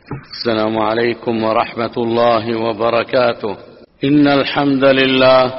السلام عليكم ورحمة الله وبركاته. إن الحمد لله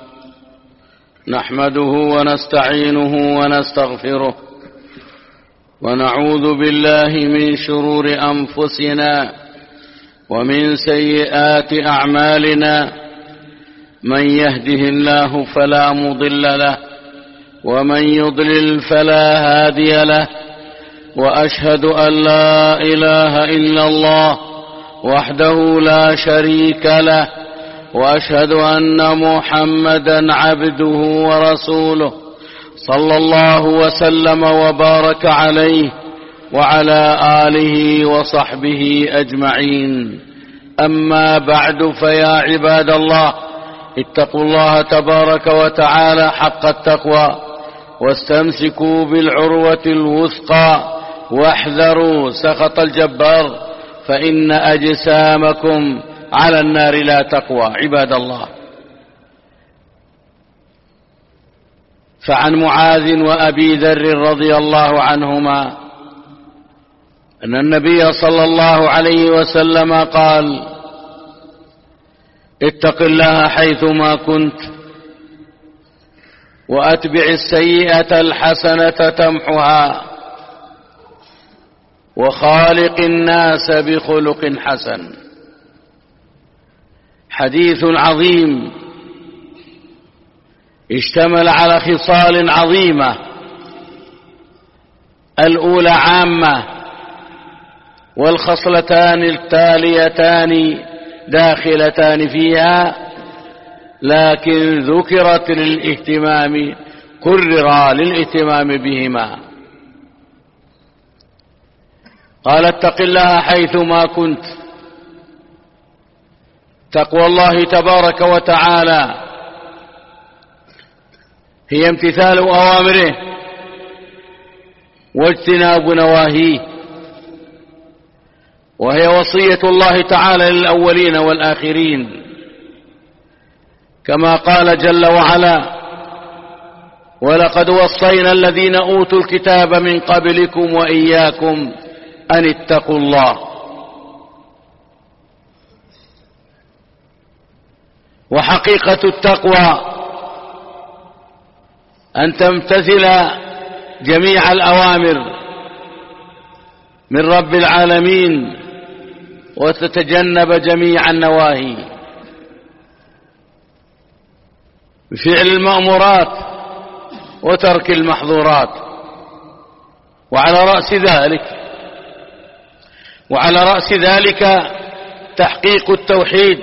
نحمده ونستعينه ونستغفره ونعوذ بالله من شرور أنفسنا ومن سيئات أعمالنا. من يهده الله فلا مضل له ومن يضلل فلا هادي له، وأشهد أن لا إله إلا الله وحده لا شريك له، وأشهد أن محمدا عبده ورسوله صلى الله وسلم وبارك عليه وعلى آله وصحبه أجمعين. أما بعد، فيا عباد الله، اتقوا الله تبارك وتعالى حق التقوى واستمسكوا بالعروة الوثقى واحذروا سخط الجبار، فإن أجسامكم على النار لا تقوى. عباد الله، فعن معاذ وأبي ذر رضي الله عنهما أن النبي صلى الله عليه وسلم قال: اتق الله حيثما كنت وأتبع السيئة الحسنة تمحها وخالق الناس بخلق حسن. حديث عظيم اشتمل على خصال عظيمة. الأولى عامة، والخصلتان التاليتان داخلتان فيها، لكن ذكرت للاهتمام، كرر للاهتمام بهما. قال: اتق الله حيثما كنت. تقوى الله تبارك وتعالى هي امتثال أوامره واجتناب نواهيه، وهي وصية الله تعالى للأولين والآخرين، كما قال جل وعلا: ولقد وصينا الذين أوتوا الكتاب من قبلكم وإياكم أن اتقوا الله. وحقيقة التقوى أن تمتثل جميع الأوامر من رب العالمين وتتجنب جميع النواهي بفعل المأمورات وترك المحظورات. وعلى رأس ذلك تحقيق التوحيد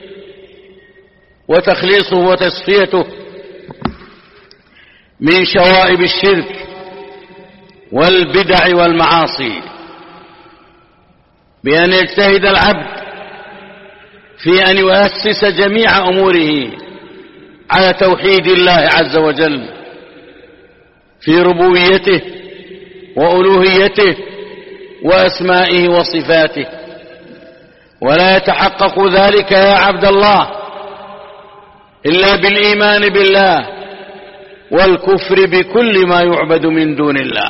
وتخليصه وتصفيته من شوائب الشرك والبدع والمعاصي، بأن يجتهد العبد في أن يؤسس جميع أموره على توحيد الله عز وجل في ربوبيته وألوهيته وأسمائه وصفاته. ولا يتحقق ذلك يا عبد الله إلا بالإيمان بالله والكفر بكل ما يعبد من دون الله.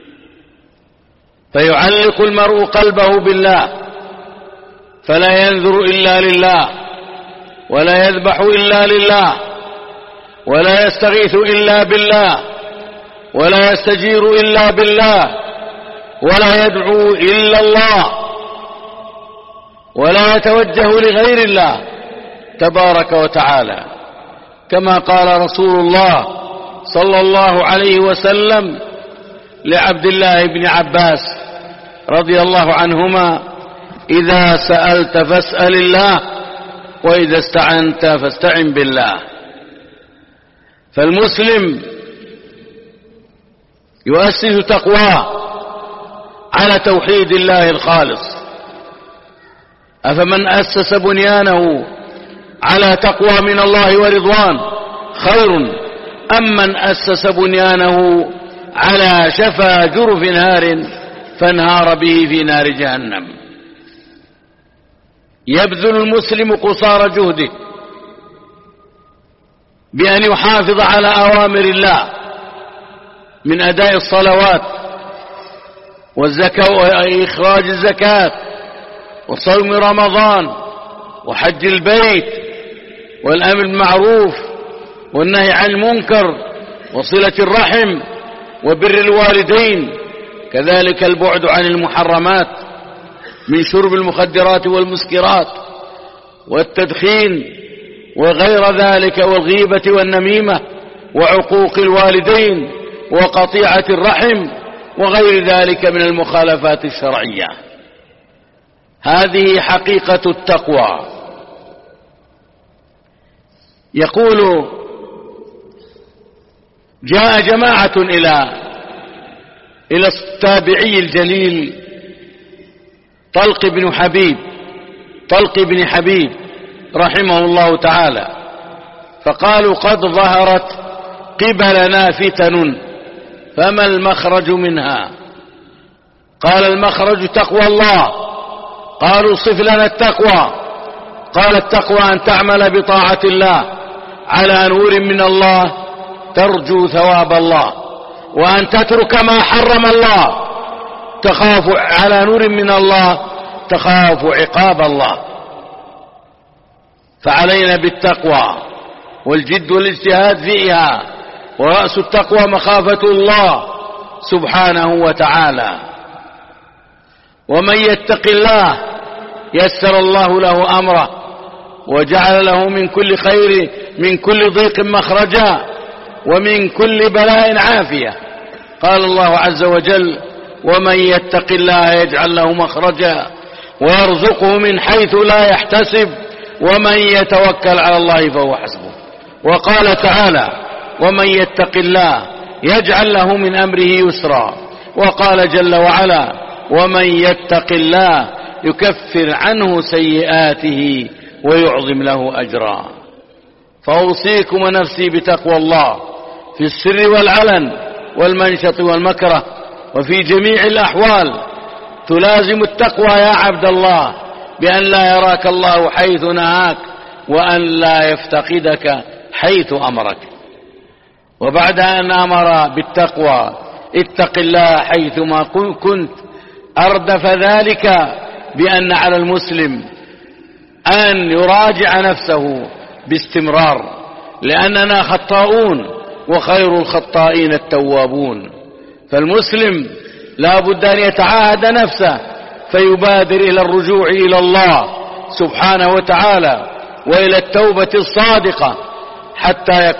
فيعلق المرء قلبه بالله، فلا ينذر إلا لله، ولا يذبح إلا لله، ولا يستغيث إلا بالله، ولا يستجير إلا بالله، ولا يدعو إلا الله، ولا يتوجه لغير الله تبارك وتعالى، كما قال رسول الله صلى الله عليه وسلم لعبد الله بن عباس رضي الله عنهما: إذا سألت فاسأل الله، وإذا استعنت فاستعن بالله. فالمسلم يؤسس تقواه على توحيد الله الخالص. أفمن أسس بنيانه على تقوى من الله ورضوان خير أم من أسس بنيانه على شفا جرف نار فانهار به في نار جهنم. يبذل المسلم قصارى جهده بأن يحافظ على أوامر الله من أداء الصلوات والزكاة وإخراج الزكاة وصوم رمضان وحج البيت والأمر بالمعروف والنهي عن المنكر وصلة الرحم وبر الوالدين، كذلك البعد عن المحرمات من شرب المخدرات والمسكرات والتدخين وغير ذلك، والغيبة والنميمة وعقوق الوالدين وقطيعة الرحم وغير ذلك من المخالفات الشرعية. هذه حقيقة التقوى. يقول: جاء جماعة إلى التابعي الجليل طلق بن حبيب رحمه الله تعالى، فقالوا: قد ظهرت قبلنا فتن فما المخرج منها؟ قال: المخرج تقوى الله. قالوا: صف لنا التقوى. قال: التقوى أن تعمل بطاعة الله على نور من الله ترجو ثواب الله، وأن تترك ما حرم الله تخاف على نور من الله تخاف عقاب الله. فعلينا بالتقوى والجد والاجتهاد فيها، ورأس التقوى مخافة الله سبحانه وتعالى. ومن يتق الله يسر الله له أمره وجعل له من كل خير من كل ضيق مخرجا ومن كل بلاء عافية. قال الله عز وجل: ومن يتق الله يجعل له مخرجا ويرزقه من حيث لا يحتسب ومن يتوكل على الله فهو حسبه. وقال تعالى: ومن يتق الله يجعل له من أمره يسرا. وقال جل وعلا: ومن يتق الله يكفر عنه سيئاته ويعظم له أجرا. فأوصيكم ونفسي بتقوى الله في السر والعلن والمنشط والمكره وفي جميع الأحوال. تلازم التقوى يا عبد الله بأن لا يراك الله حيث نهاك وأن لا يفتقدك حيث أمرك. وبعد أن أمر بالتقوى اتق الله حيثما كنت، أردف ذلك بأن على المسلم أن يراجع نفسه باستمرار، لأننا خطاؤون وخير الخطائين التوابون. فالمسلم لا بد أن يتعاهد نفسه فيبادر إلى الرجوع إلى الله سبحانه وتعالى وإلى التوبة الصادقة حتى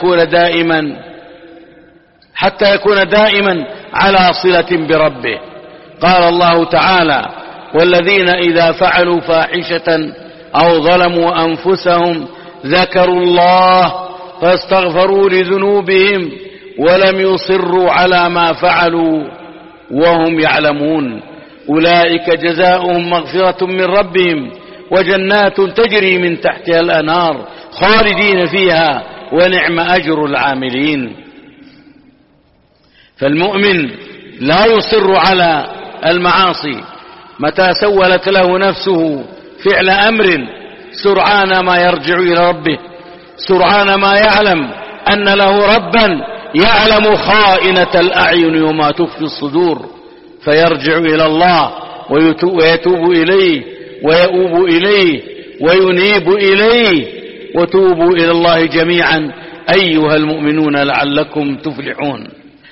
يكون دائما على صلة بربه. قال الله تعالى: والذين إذا فعلوا فاحشة أو ظلموا أنفسهم ذكروا الله فاستغفروا لذنوبهم ولم يصروا على ما فعلوا وهم يعلمون أولئك جزاؤهم مغفرة من ربهم وجنات تجري من تحتها الأنهار خالدين فيها ونعم أجر العاملين. فالمؤمن لا يصر على المعاصي متى سولت له نفسه فعل أمر، سرعان ما يرجع إلى ربه، سرعان ما يعلم أن له ربا يعلم خائنة الأعين وما تخفي الصدور، فيرجع إلى الله ويتوب إليه ويؤوب إليه وينيب إليه. وتوبوا إلى الله جميعا أيها المؤمنون لعلكم تفلحون.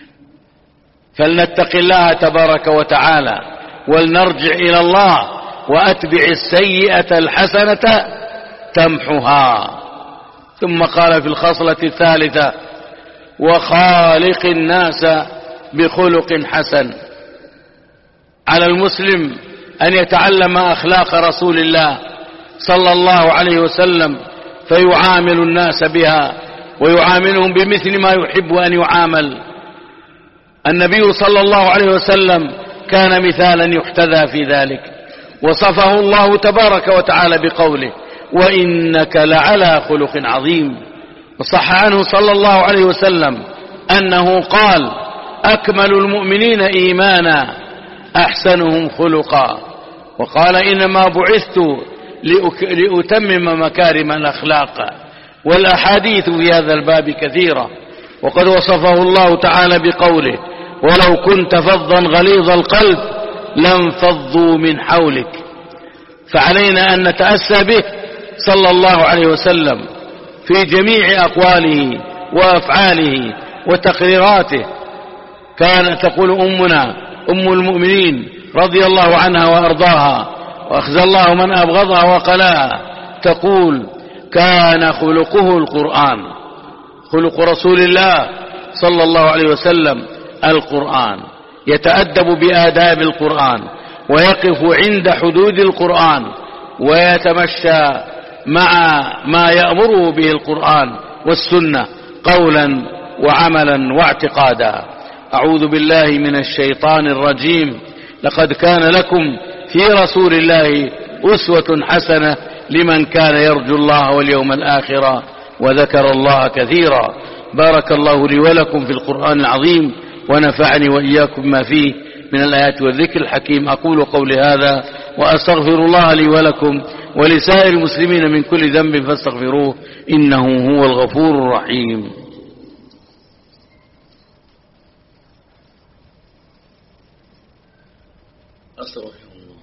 فلنتق الله تبارك وتعالى ولنرجع إلى الله وأتبع السيئة الحسنة تمحها. ثم قال في الخصلة الثالثة: وخالق الناس بخلق حسن. على المسلم أن يتعلم أخلاق رسول الله صلى الله عليه وسلم فيعامل الناس بها ويعاملهم بمثل ما يحب أن يعامل. النبي صلى الله عليه وسلم كان مثالا يحتذى في ذلك، وصفه الله تبارك وتعالى بقوله: وإنك لعلى خلق عظيم. وصح عنه صلى الله عليه وسلم أنه قال: أكمل المؤمنين إيمانا أحسنهم خلقا. وقال: إنما بعثت لأتمم مكارم الأخلاق. والأحاديث في هذا الباب كثيرة، وقد وصفه الله تعالى بقوله: ولو كنت فظا غليظ القلب لانفضوا من حولك. فعلينا أن نتأسى به صلى الله عليه وسلم في جميع أقواله وأفعاله وتقريراته. كانت تقول أمنا أم المؤمنين رضي الله عنها وأرضاها وأخزى الله من أبغضها وقلاها، تقول: كان خلقه القرآن، خلق رسول الله صلى الله عليه وسلم القرآن، يتأدب بآداب القرآن ويقف عند حدود القرآن ويتمشى مع ما يأمره به القرآن والسنة قولا وعملا واعتقادا. أعوذ بالله من الشيطان الرجيم. لقد كان لكم في رسول الله أسوة حسنة لمن كان يرجو الله واليوم الآخر وذكر الله كثيرا. بارك الله لي ولكم في القرآن العظيم ونفعني وإياكم بما فيه من الآيات والذكر الحكيم. أقول قولي هذا وأستغفر الله لي ولكم ولسائر المسلمين من كل ذنب فاستغفروه إنه هو الغفور الرحيم. أستغفر الله.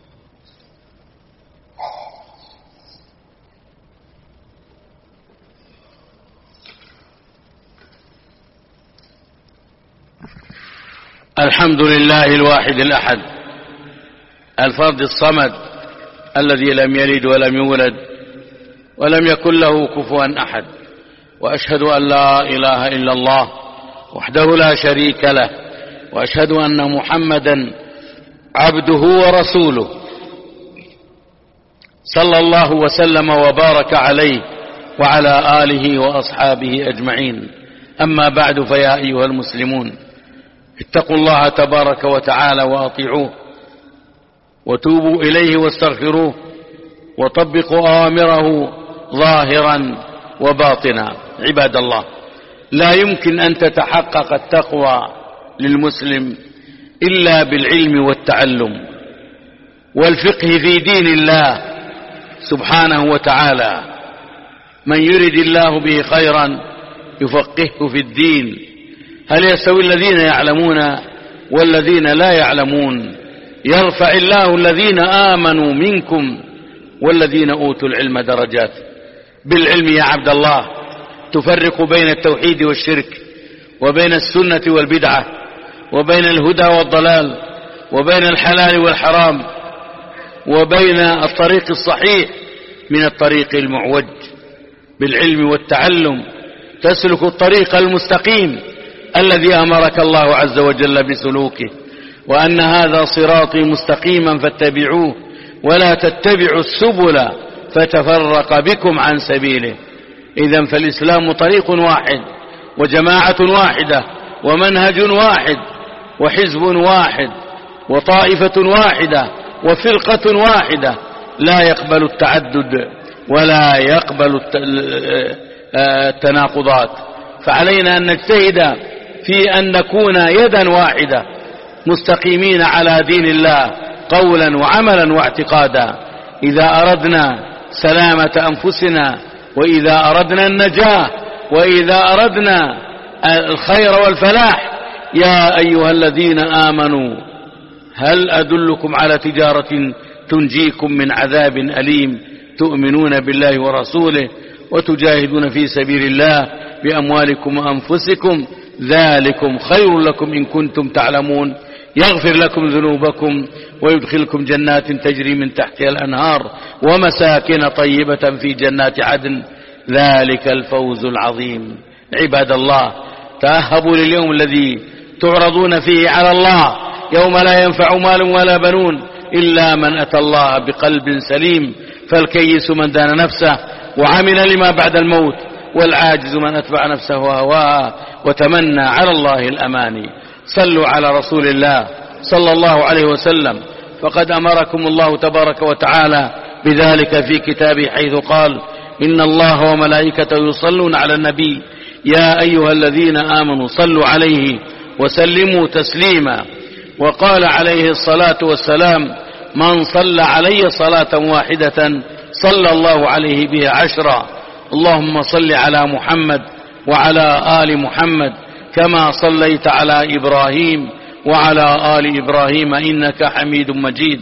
الحمد لله الواحد الأحد الفرد الصمد الذي لم يلد ولم يولد ولم يكن له كفوا أحد، وأشهد أن لا إله إلا الله وحده لا شريك له، وأشهد أن محمدا عبده ورسوله صلى الله وسلم وبارك عليه وعلى آله وأصحابه أجمعين. أما بعد، فيا أيها المسلمون، اتقوا الله تبارك وتعالى وأطيعوه وتوبوا إليه واستغفروه وطبقوا أوامره ظاهرا وباطنا. عباد الله، لا يمكن أن تتحقق التقوى للمسلم إلا بالعلم والتعلم والفقه في دين الله سبحانه وتعالى. من يرد الله به خيرا يفقهه في الدين. هل يستوي الذين يعلمون والذين لا يعلمون؟ يرفع الله الذين آمنوا منكم والذين أوتوا العلم درجات. بالعلم يا عبد الله تفرق بين التوحيد والشرك، وبين السنة والبدعة، وبين الهدى والضلال، وبين الحلال والحرام، وبين الطريق الصحيح من الطريق المعوج. بالعلم والتعلم تسلك الطريق المستقيم الذي أمرك الله عز وجل بسلوكه، وأن هذا صراطي مستقيما فاتبعوه ولا تتبعوا السبل فتفرق بكم عن سبيله. إذن فالإسلام طريق واحد وجماعة واحدة ومنهج واحد وحزب واحد وطائفة واحدة وفرقة واحدة، لا يقبل التعدد ولا يقبل التناقضات. فعلينا أن نجتهد في أن نكون يدا واحدة مستقيمين على دين الله قولا وعملا واعتقادا، إذا أردنا سلامة أنفسنا، وإذا أردنا النجاة، وإذا أردنا الخير والفلاح. يا أيها الذين آمنوا هل أدلكم على تجارة تنجيكم من عذاب أليم تؤمنون بالله ورسوله وتجاهدون في سبيل الله بأموالكم وأنفسكم ذلكم خير لكم إن كنتم تعلمون، يغفر لكم ذنوبكم ويدخلكم جنات تجري من تحتها الأنهار ومساكن طيبة في جنات عدن، ذلك الفوز العظيم. عباد الله، تأهبوا لليوم الذي تعرضون فيه على الله، يوم لا ينفع مال ولا بنون إلا من أتى الله بقلب سليم. فالكيس من دان نفسه وعمل لما بعد الموت، والعاجز من أتبع نفسه وهواها وتمنى على الله الأماني. صلوا على رسول الله صلى الله عليه وسلم، فقد أمركم الله تبارك وتعالى بذلك في كتابه، حيث قال: إن الله وملائكته يصلون على النبي يا أيها الذين آمنوا صلوا عليه وسلموا تسليما. وقال عليه الصلاة والسلام: من صلى علي صلاة واحدة صلى الله عليه بها 10. اللهم صل على محمد وعلى آل محمد كما صليت على إبراهيم وعلى آل إبراهيم إنك حميد مجيد،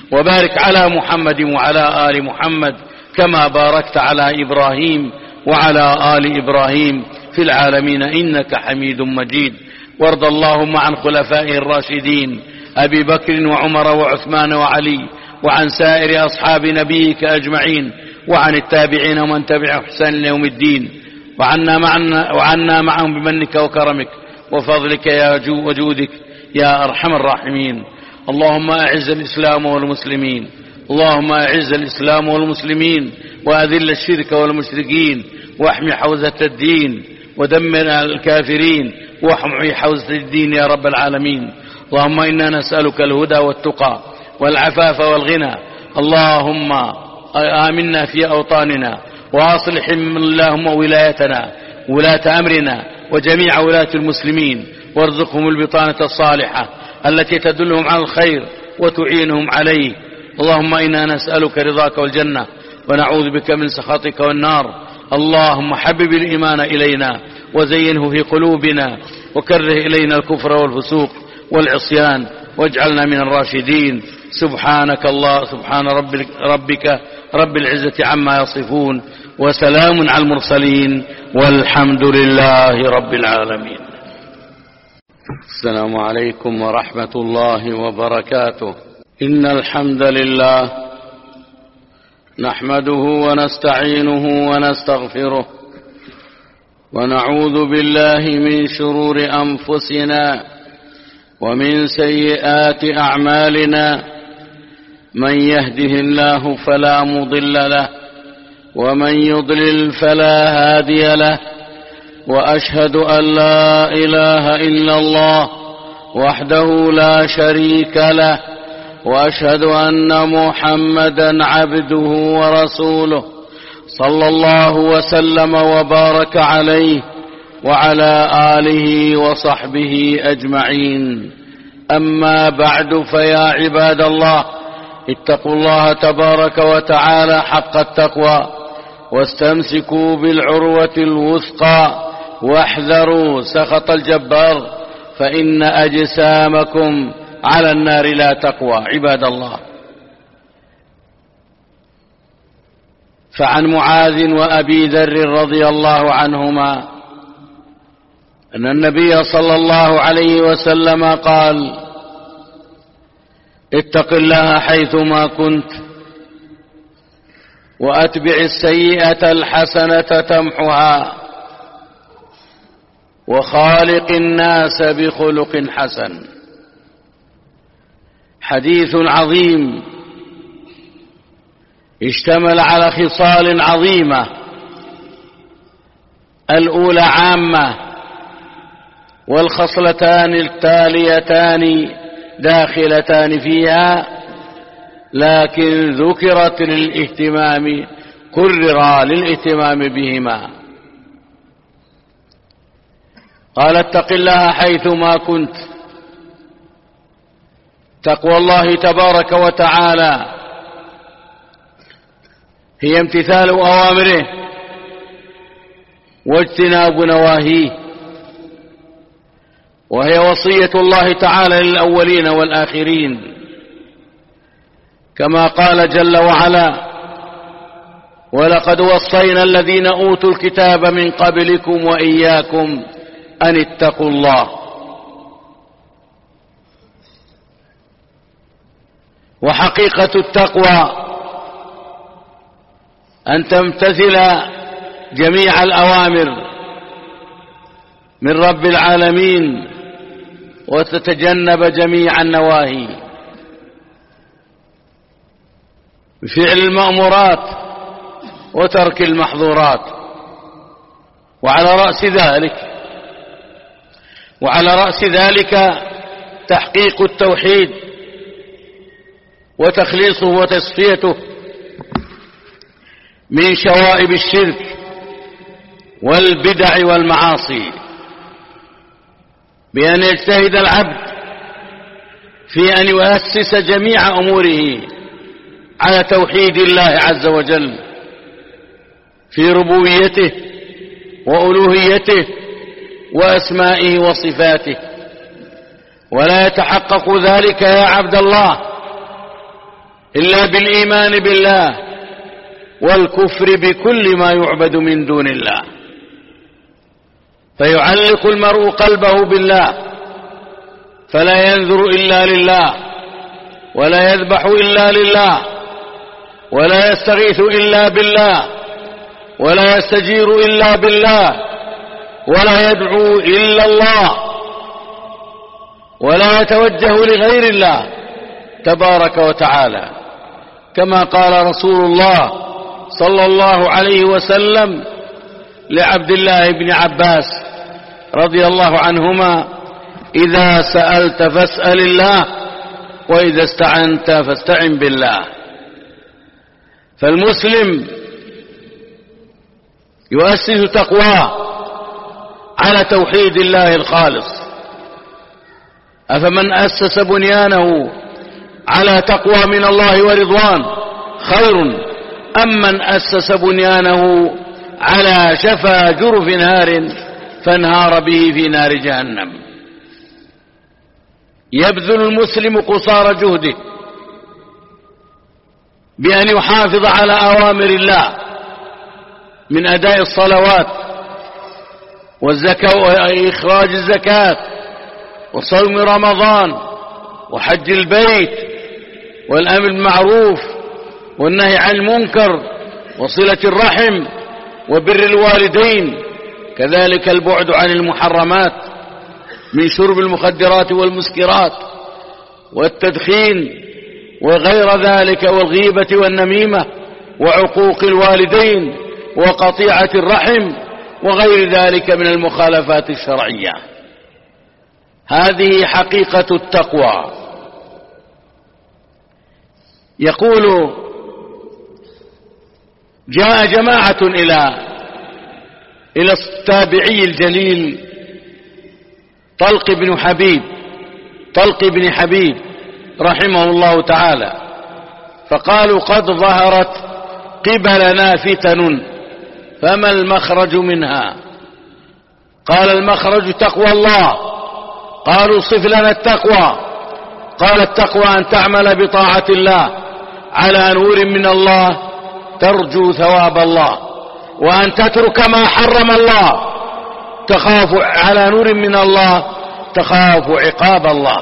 وبارك على محمد وعلى آل محمد كما باركت على إبراهيم وعلى آل إبراهيم في العالمين إنك حميد مجيد. وارض اللهم عن خلفائه الراشدين أبي بكر وعمر وعثمان وعلي، وعن سائر أصحاب نبيك أجمعين، وعن التابعين ومن تبع إحسان ليوم الدين، وعنا معهم بمنك وكرمك وفضلك وجودك يا أرحم الراحمين. اللهم أعز الإسلام والمسلمين، اللهم أعز الإسلام والمسلمين وأذل الشرك والمشركين، واحمي حوزة الدين ودمر الكافرين، واحمي حوزة الدين يا رب العالمين. اللهم إنا نسألك الهدى والتقى والعفاف والغنى. اللهم آمنا في أوطاننا، وأصلح اللهم ولايتنا ولاة أمرنا وجميع ولاة المسلمين، وارزقهم البطانة الصالحة التي تدلهم على الخير وتعينهم عليه. اللهم إنا نسألك رضاك والجنة، ونعوذ بك من سخطك والنار. اللهم حبب الإيمان إلينا وزينه في قلوبنا، وكره إلينا الكفر والفسوق والعصيان، واجعلنا من الراشدين. سبحان ربك رب العزة عما يصفون، وسلام على المرسلين، والحمد لله رب العالمين. السلام عليكم ورحمة الله وبركاته. إن الحمد لله نحمده ونستعينه ونستغفره، ونعوذ بالله من شرور أنفسنا ومن سيئات أعمالنا. من يهده الله فلا مضل له، ومن يضلل فلا هادي له. وأشهد أن لا إله إلا الله وحده لا شريك له، وأشهد أن محمدا عبده ورسوله صلى الله وسلم وبارك عليه وعلى آله وصحبه أجمعين. أما بعد، فيا عباد الله، اتقوا الله تبارك وتعالى حق التقوى، واستمسكوا بالعروة الوثقى، واحذروا سخط الجبار، فإن أجسامكم على النار لا تقوى. عباد الله، فعن معاذ وأبي ذر رضي الله عنهما أن النبي صلى الله عليه وسلم قال: اتق الله حيثما كنت، وأتبع السيئة الحسنة تمحها، وخالق الناس بخلق حسن. حديث عظيم اشتمل على خصال عظيمة. الأولى عامة، والخصلتان التاليتان داخلتان فيها، لكن ذكرت للاهتمام، كرر للاهتمام بهما. قال: اتق الله حيثما كنت. تقوى الله تبارك وتعالى هي امتثال أوامره واجتناب نواهيه، وهي وصية الله تعالى للأولين والآخرين، كما قال جل وعلا: ولقد وصينا الذين أوتوا الكتاب من قبلكم وإياكم أن اتقوا الله. وحقيقة التقوى أن تمتثل جميع الأوامر من رب العالمين، وتتجنب جميع النواهي بفعل المأمورات وترك المحظورات. وعلى رأس ذلك تحقيق التوحيد وتخليصه وتصفيته من شوائب الشرك والبدع والمعاصي، بأن يجتهد العبد في أن يؤسس جميع أموره على توحيد الله عز وجل في ربوبيته وألوهيته وأسمائه وصفاته. ولا يتحقق ذلك يا عبد الله إلا بالإيمان بالله والكفر بكل ما يعبد من دون الله. فيعلق المرء قلبه بالله فلا ينذر إلا لله، ولا يذبح إلا لله، ولا يستغيث إلا بالله، ولا يستجير إلا بالله، ولا يدعو إلا الله، ولا يتوجه لغير الله تبارك وتعالى، كما قال رسول الله صلى الله عليه وسلم لعبد الله بن عباس رضي الله عنهما: إذا سألت فاسأل الله، وإذا استعنت فاستعن بالله. فالمسلم يؤسس تقواه على توحيد الله الخالص. أفمن أسس بنيانه على تقوى من الله ورضوان خير أم من أسس بنيانه على شفا جرف نار فانهار به في نار جهنم. يبذل المسلم قصارى جهده بأن يحافظ على أوامر الله من أداء الصلوات والزكاة وإخراج الزكاة وصوم رمضان وحج البيت والأمر بالمعروف والنهي عن المنكر وصلة الرحم وبر الوالدين، كذلك البعد عن المحرمات من شرب المخدرات والمسكرات والتدخين وغير ذلك، والغيبة والنميمة وعقوق الوالدين وقطيعة الرحم وغير ذلك من المخالفات الشرعية. هذه حقيقة التقوى. يقول: جاء جماعة إلى التابعي الجليل طلق بن حبيب رحمه الله تعالى، فقالوا: قد ظهرت قبلنا فتن فما المخرج منها؟ قال: المخرج تقوى الله. قالوا: صف لنا التقوى. قال: التقوى أن تعمل بطاعة الله على نور من الله ترجو ثواب الله، وأن تترك ما حرم الله تخاف على نور من الله تخاف عقاب الله.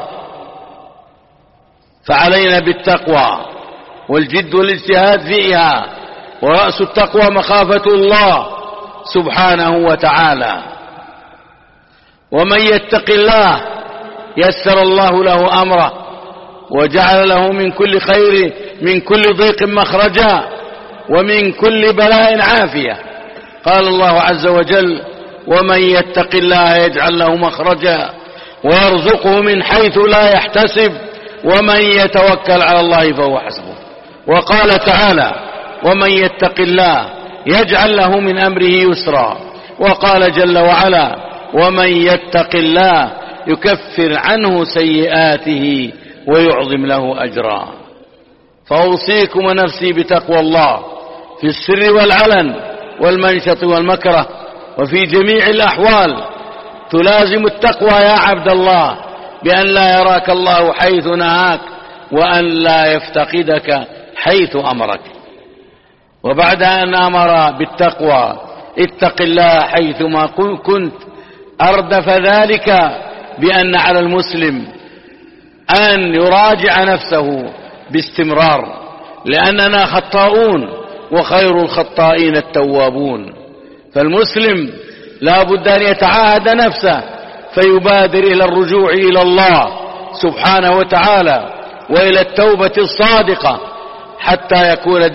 فعلينا بالتقوى والجد والاجتهاد فيها، ورأس التقوى مخافة الله سبحانه وتعالى. ومن يتق الله يسر الله له أمره وجعل له من كل خير من كل ضيق مخرجا ومن كل بلاء عافية. قال الله عز وجل: ومن يتق الله يجعل له مخرجا ويرزقه من حيث لا يحتسب ومن يتوكل على الله فهو حسبه. وقال تعالى: ومن يتق الله يجعل له من أمره يسرا. وقال جل وعلا: ومن يتق الله يكفر عنه سيئاته ويعظم له أجرا. فأوصيكم ونفسي بتقوى الله في السر والعلن والمنشط والمكره وفي جميع الأحوال. تلازم التقوى يا عبد الله بأن لا يراك الله حيث نهاك، وأن لا يفتقدك حيث أمرك. وبعد أن أمر بالتقوى اتق الله حيثما كنت، أردف ذلك بأن على المسلم أن يراجع نفسه باستمرار، لأننا خطاؤون وخير الخطائين التوابون. فالمسلم لا بد أن يتعاهد نفسه فيبادر إلى الرجوع إلى الله سبحانه وتعالى وإلى التوبة الصادقة حتى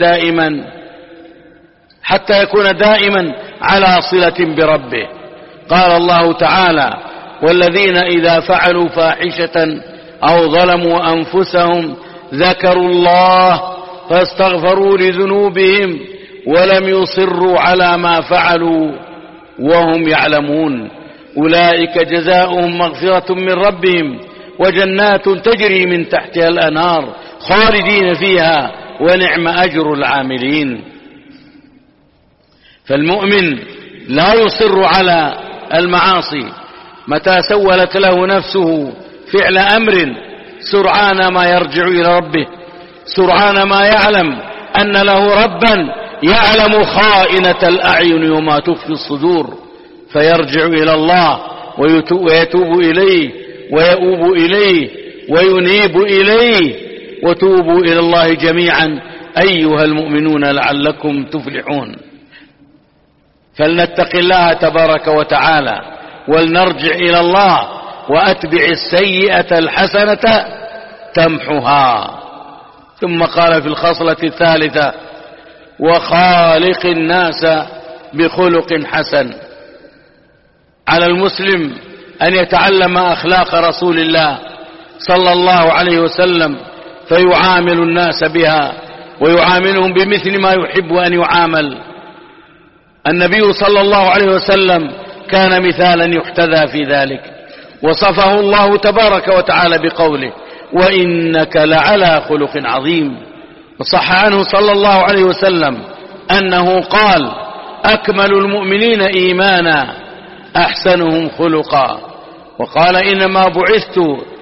يكون دائما على صلة بربه. قال الله تعالى: والذين إذا فعلوا فاحشة أو ظلموا أنفسهم ذكروا الله فاستغفروا لذنوبهم ولم يصروا على ما فعلوا وهم يعلمون أولئك جزاؤهم مغفرة من ربهم وجنات تجري من تحتها الأنهار خالدين فيها ونعم أجر العاملين. فالمؤمن لا يصر على المعاصي متى سولت له نفسه فعل أمر سرعان ما يرجع إلى ربه سرعان ما يعلم أن له ربا يعلم خائنة الأعين وما تخفي الصدور، فيرجع إلى الله ويتوب إليه ويؤوب إليه وينيب إليه. وتوبوا إلى الله جميعا أيها المؤمنون لعلكم تفلحون. فلنتق الله تبارك وتعالى ولنرجع إلى الله، وأتبع السيئة الحسنة تمحها. ثم قال في الخصلة الثالثة: وخالق الناس بخلق حسن. على المسلم أن يتعلم أخلاق رسول الله صلى الله عليه وسلم، فيعامل الناس بها ويعاملهم بمثل ما يحب أن يعامل. النبي صلى الله عليه وسلم كان مثالا يحتذى في ذلك، وصفه الله تبارك وتعالى بقوله: وإنك لعلى خلق عظيم. وصح عنه صلى الله عليه وسلم أنه قال: أكمل المؤمنين إيمانا أحسنهم خلقا. وقال: إنما بعثت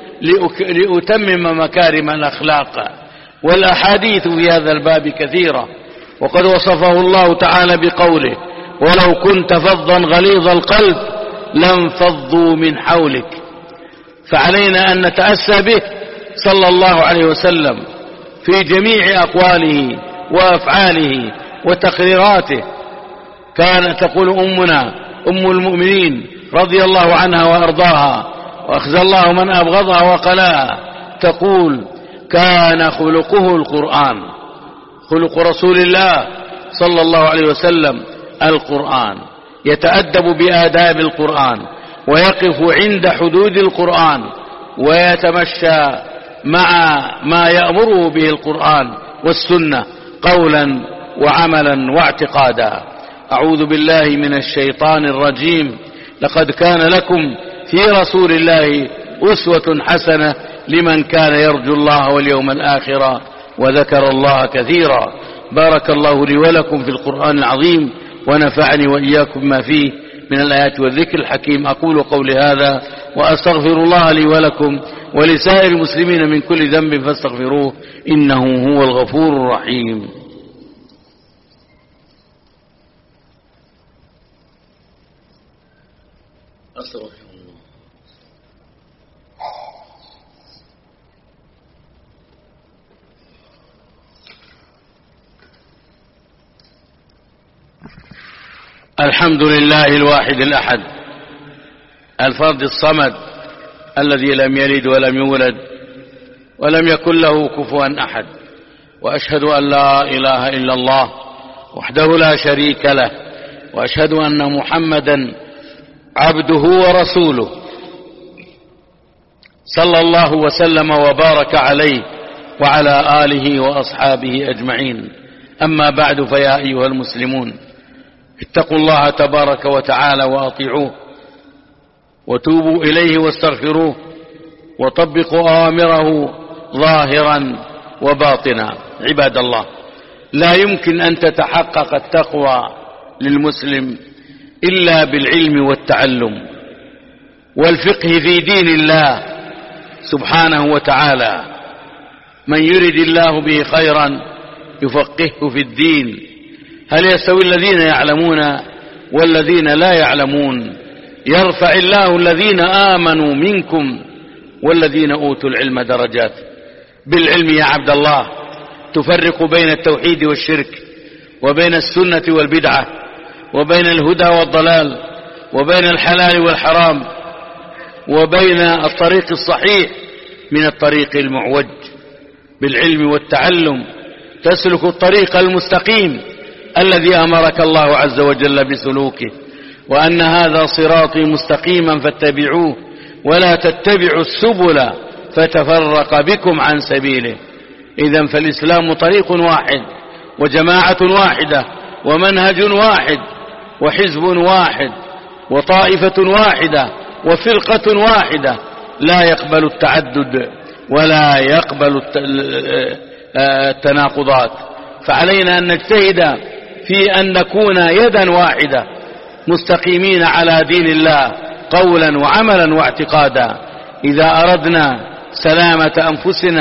لأتمم مكارم الأخلاق. والأحاديث في هذا الباب كثيرة، وقد وصفه الله تعالى بقوله: ولو كنت فظا غليظ القلب لانفضوا من حولك. فعلينا أن نتأسى به صلى الله عليه وسلم في جميع أقواله وأفعاله وتقريراته. كانت تقول أمنا أم المؤمنين رضي الله عنها وأرضاها، وأخزى الله من أبغضها وقلاها، تقول: كان خلقه القرآن. خلق رسول الله صلى الله عليه وسلم القرآن، يتأدب بآداب القرآن، ويقف عند حدود القرآن، ويتمشى مع ما يأمره به القرآن والسنة قولا وعملا واعتقادا. أعوذ بالله من الشيطان الرجيم. لقد كان لكم في رسول الله أسوة حسنة لمن كان يرجو الله واليوم الآخر وذكر الله كثيرا. بارك الله لي ولكم في القرآن العظيم، ونفعني وإياكم ما فيه من الآيات والذكر الحكيم. أقول قولي هذا وأستغفر الله لي ولكم ولسائر المسلمين من كل ذنب فاستغفروه إنه هو الغفور الرحيم. أستغفر الله. الحمد لله الواحد الأحد الفرد الصمد الذي لم يلد ولم يولد ولم يكن له كفوا أحد، وأشهد أن لا إله إلا الله وحده لا شريك له، وأشهد أن محمدا عبده ورسوله صلى الله وسلم وبارك عليه وعلى آله وأصحابه أجمعين. أما بعد، فيا أيها المسلمون، اتقوا الله تبارك وتعالى وأطيعوه، وتوبوا إليه واستغفروه، وطبقوا أوامره ظاهرا وباطنا. عباد الله، لا يمكن أن تتحقق التقوى للمسلم إلا بالعلم والتعلم والفقه في دين الله سبحانه وتعالى. من يرد الله به خيرا يفقهه في الدين. هل يستوي الذين يعلمون والذين لا يعلمون؟ يرفع الله الذين آمنوا منكم والذين أوتوا العلم درجات. بالعلم يا عبد الله تفرق بين التوحيد والشرك، وبين السنة والبدعة، وبين الهدى والضلال، وبين الحلال والحرام، وبين الطريق الصحيح من الطريق المعوج. بالعلم والتعلم تسلك الطريق المستقيم الذي أمرك الله عز وجل بسلوكه، وأن هذا صراطي مستقيما فاتبعوه ولا تتبعوا السبل فتفرق بكم عن سبيله. إذن فالإسلام طريق واحد، وجماعة واحدة، ومنهج واحد، وحزب واحد، وطائفة واحدة، وفرقة واحدة، لا يقبل التعدد ولا يقبل التناقضات. فعلينا أن نجتهد في أن نكون يدا واحدة مستقيمين على دين الله قولا وعملا واعتقادا. إذا أردنا سلامة أنفسنا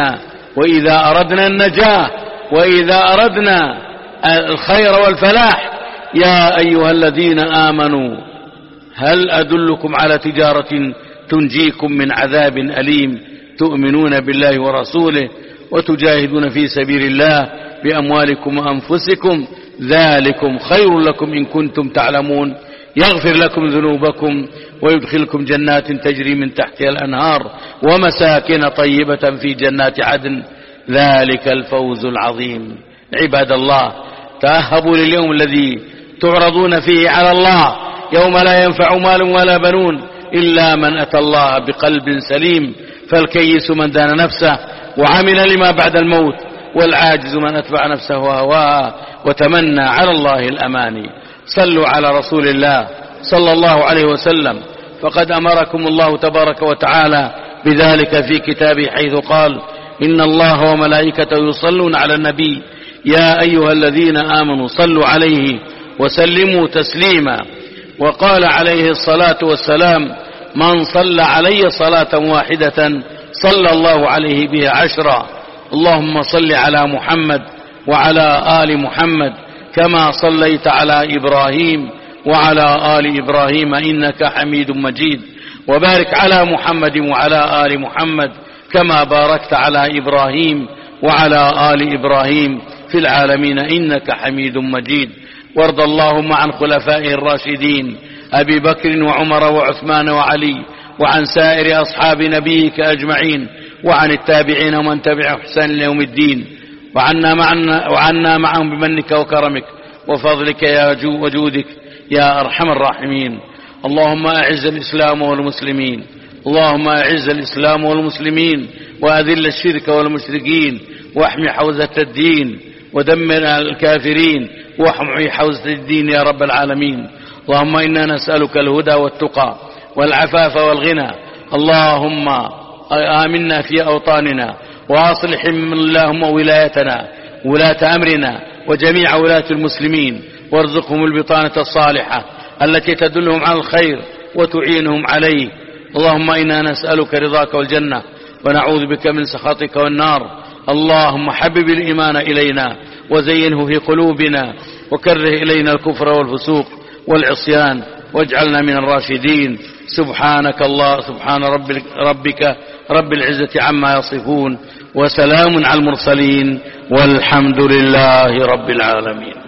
وإذا أردنا النجاة وإذا أردنا الخير والفلاح. يا أيها الذين آمنوا هل أدلكم على تجارة تنجيكم من عذاب أليم تؤمنون بالله ورسوله وتجاهدون في سبيل الله بأموالكم وأنفسكم ذلكم خير لكم إن كنتم تعلمون يغفر لكم ذنوبكم ويدخلكم جنات تجري من تحتها الأنهار ومساكن طيبة في جنات عدن ذلك الفوز العظيم. عباد الله، تأهبوا لليوم الذي تعرضون فيه على الله، يوم لا ينفع مال ولا بنون إلا من أتى الله بقلب سليم. فالكيس من دان نفسه وعمل لما بعد الموت، والعاجز من أتبع نفسه وهواها وتمنى على الله الأماني. صلوا على رسول الله صلى الله عليه وسلم، فقد أمركم الله تبارك وتعالى بذلك في كتابه حيث قال: إن الله وملائكته يصلون على النبي يا أيها الذين آمنوا صلوا عليه وسلموا تسليما. وقال عليه الصلاة والسلام: من صلى علي صلاة واحدة صلى الله عليه بها 10. اللهم صل على محمد وعلى آل محمد كما صليت على إبراهيم وعلى آل إبراهيم إنك حميد مجيد، وبارك على محمد وعلى آل محمد كما باركت على إبراهيم وعلى آل إبراهيم في العالمين إنك حميد مجيد. وارض اللهم عن خلفائه الراشدين أبي بكر وعمر وعثمان وعلي، وعن سائر أصحاب نبيك أجمعين، وعن التابعين ومن تبع إحسان ليوم الدين، وعنا معهم بمنك وكرمك وفضلك وجودك يا أرحم الراحمين. اللهم أعز الإسلام والمسلمين، اللهم أعز الإسلام والمسلمين وأذل الشرك والمشركين، واحمي حوزة الدين ودمر الكافرين واحمي حوزة الدين يا رب العالمين. اللهم إنا نسألك الهدى والتقى والعفاف والغنى. اللهم آمنا في أوطاننا وأصلح اللهم ولايتنا ولاة أمرنا وجميع ولاة المسلمين، وارزقهم البطانة الصالحة التي تدلهم على الخير وتعينهم عليه. اللهم إنا نسألك رضاك والجنة ونعوذ بك من سخطك والنار. اللهم حبب الإيمان إلينا وزينه في قلوبنا وكره إلينا الكفر والفسوق والعصيان واجعلنا من الراشدين. سبحان ربك رب العزة عما يصفون، وسلام على المرسلين، والحمد لله رب العالمين.